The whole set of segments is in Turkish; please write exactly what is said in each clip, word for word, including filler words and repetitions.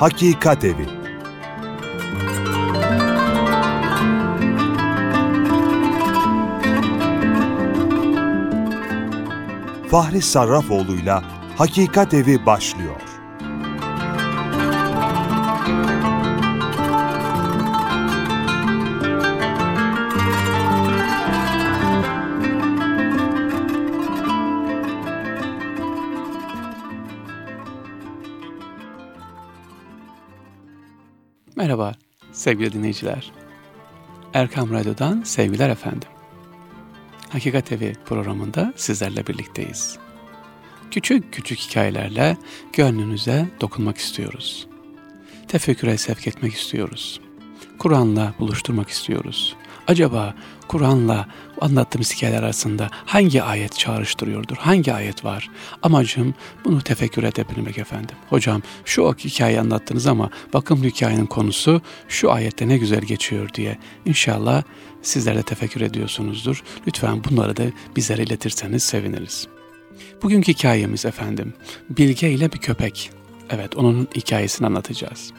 Hakikat Evi. Fahri Sarrafoğlu'yla Hakikat Evi başlıyor. Merhaba sevgili dinleyiciler. Erkam Radyo'dan sevgiler efendim. Hakikat Evi programında sizlerle birlikteyiz. Küçük küçük hikayelerle gönlünüze dokunmak istiyoruz. Tefekküre sevk etmek istiyoruz. Kur'an'la buluşturmak istiyoruz. Acaba Kur'an'la anlattığımız hikayeler arasında hangi ayet çağrıştırıyordur? Hangi ayet var? Amacım bunu tefekkür edebilmek efendim. Hocam şu o hikayeyi anlattınız ama bakın bu hikayenin konusu şu ayette ne güzel geçiyor diye. İnşallah sizler de tefekkür ediyorsunuzdur. Lütfen bunları da bizlere iletirseniz seviniriz. Bugünkü hikayemiz efendim Bilge ile bir köpek. Evet, onun hikayesini anlatacağız.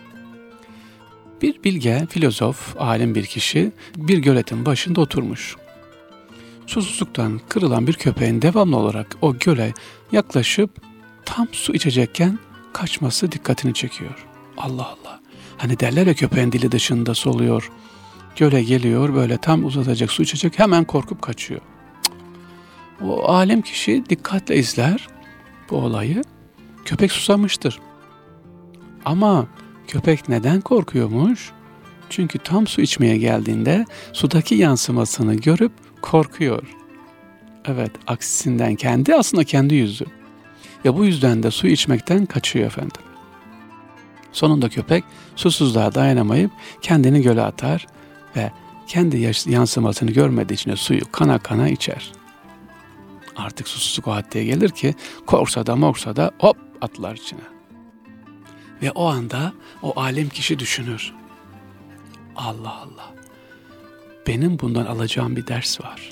Bir bilge, filozof, alim bir kişi bir göletin başında oturmuş. Susuzluktan kırılan bir köpeğin devamlı olarak o göle yaklaşıp tam su içecekken kaçması dikkatini çekiyor. Allah Allah. Hani derler ya, köpeğin dili dışında soluyor. Göle geliyor, böyle tam uzatacak su içecek, hemen korkup kaçıyor. O alim kişi dikkatle izler bu olayı. Köpek susamıştır. Ama köpek neden korkuyormuş? Çünkü tam su içmeye geldiğinde sudaki yansımasını görüp korkuyor. Evet, aksisinden kendi aslında kendi yüzü. Ve bu yüzden de su içmekten kaçıyor efendim. Sonunda köpek susuzluğa dayanamayıp kendini göle atar ve kendi yansımasını görmediği için de suyu kana kana içer. Artık susuzluk o haddeye gelir ki korksa da morksa da hop atlar içine. Ve o anda o alim kişi düşünür. Allah Allah, benim bundan alacağım bir ders var.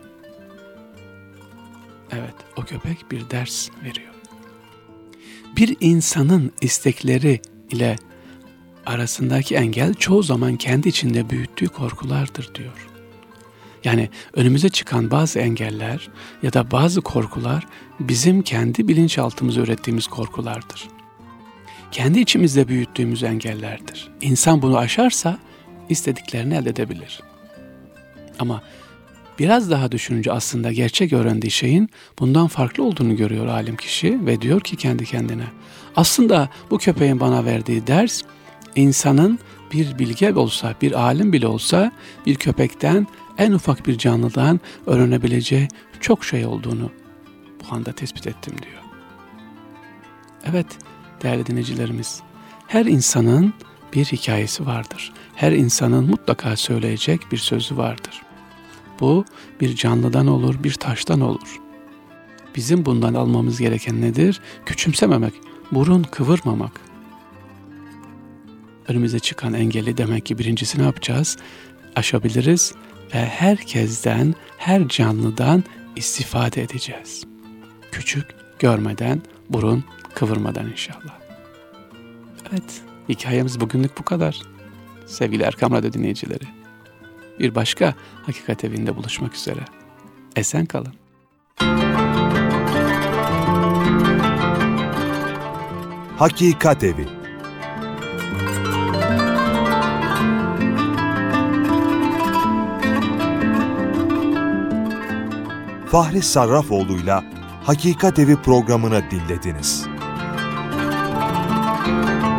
Evet, o köpek bir ders veriyor. Bir insanın istekleri ile arasındaki engel çoğu zaman kendi içinde büyüttüğü korkulardır diyor. Yani önümüze çıkan bazı engeller ya da bazı korkular bizim kendi bilinçaltımıza ürettiğimiz korkulardır. Kendi içimizde büyüttüğümüz engellerdir. İnsan bunu aşarsa istediklerini elde edebilir. Ama biraz daha düşününce aslında gerçek öğrendiği şeyin bundan farklı olduğunu görüyor alim kişi ve diyor ki kendi kendine, aslında bu köpeğin bana verdiği ders, insanın bir bilge olsa, bir alim bile olsa bir köpekten, en ufak bir canlıdan öğrenebileceği çok şey olduğunu bu anda tespit ettim diyor. Evet değerli dinleyicilerimiz, her insanın bir hikayesi vardır. Her insanın mutlaka söyleyecek bir sözü vardır. Bu bir canlıdan olur, bir taştan olur. Bizim bundan almamız gereken nedir? Küçümsememek, burun kıvırmamak. Önümüze çıkan engeli demek ki birincisi ne yapacağız? Aşabiliriz ve herkesten, her canlıdan istifade edeceğiz. Küçük görmeden, burun kıvırmadan inşallah. Evet, hikayemiz bugünlük bu kadar. Sevgili Erkam Radyo dinleyicileri, bir başka Hakikat Evi'nde buluşmak üzere. Esen kalın. Hakikat Evi. Fahri Sarrafoğlu'yla Hakikat Evi programını dinlediniz.